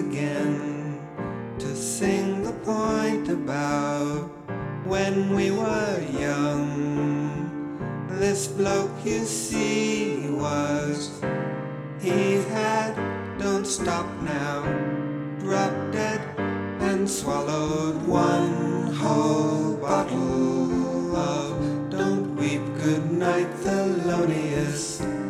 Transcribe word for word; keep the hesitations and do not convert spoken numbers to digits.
again to sing the point about when we were young. This bloke you see was, he had, don't stop now, dropped dead and swallowed one whole bottle of Don't Weep Goodnight Thelonious.